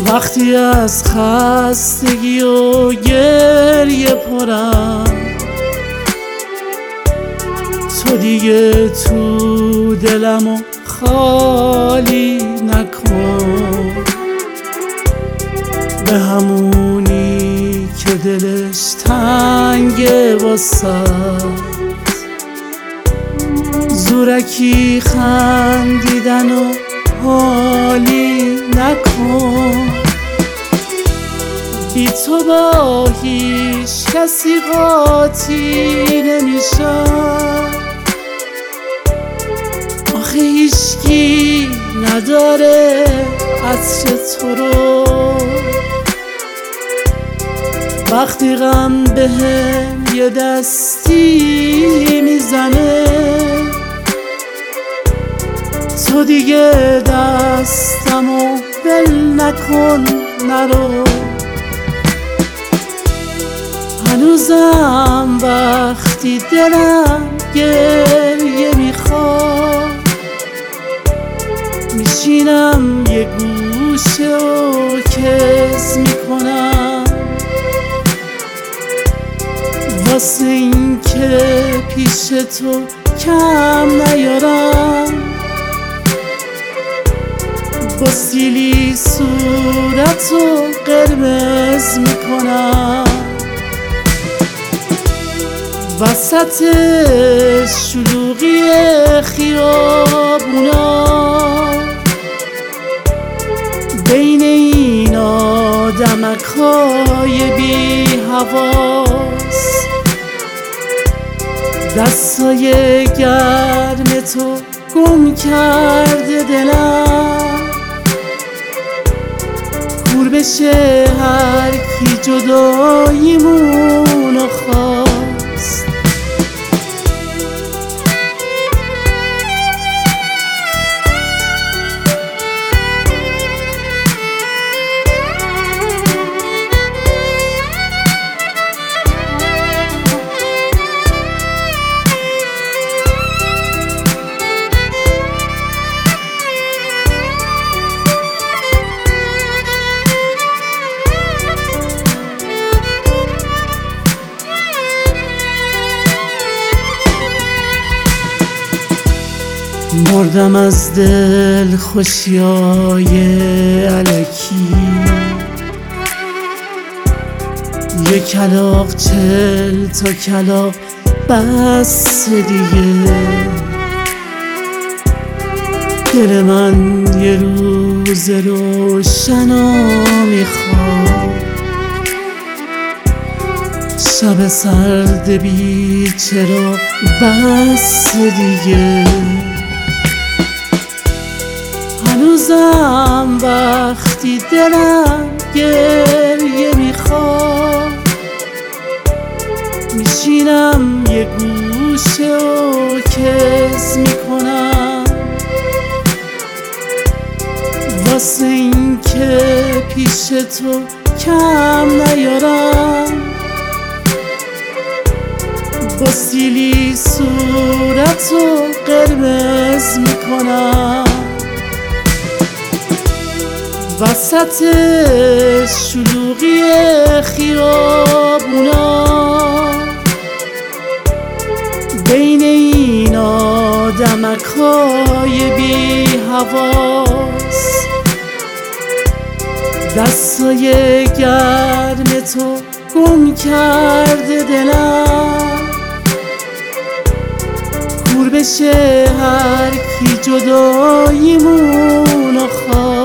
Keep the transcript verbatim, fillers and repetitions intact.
وقتی از خستگی و گریه پرم، تو دیگه تو دلمو خالی نکن. به همونی که دلش تنگه واسد، زورکی خندیدن و حالی نکن. بی تو با هیچ کسی قاطی نمیشم، آخه هیچکی نداره عطر تو رو. وقتی غم بهم یه دستی میزنه، تو دیگه دستمو ول نکن نرو. هنوزم وقتی دلم گریه میخواد، میشینم یه گوشه و کس میکنم، واسه این که پیش تو کم نیارم. با سیلی صورتو قرمز میکنم، وسط شلوغی خیابونا، بین این آدمکای بی حواس. دستای گرم تو گم کرده دلم، کور بشه هر کی جداییمونو خواست. مردم از دل خوشیای الکی، یک کلاغ چل تا کلاغ بس دیگه. دل من یه روز روشنا میخواد، شب سرد بی چرا بس دیگه. هنوزم وقتی دلم گریه میخواد، میشینم یه گوشه و کس میکنم، واسه این که پیش تو کم نیارم. با سیلی صورتو قرمز میکنم، وسط شلوغی خیابونا، بین این آدمکای بی حواس. دستای گرم تو گم کرده دلم، کور بشه هر کی جداییمونو خواست.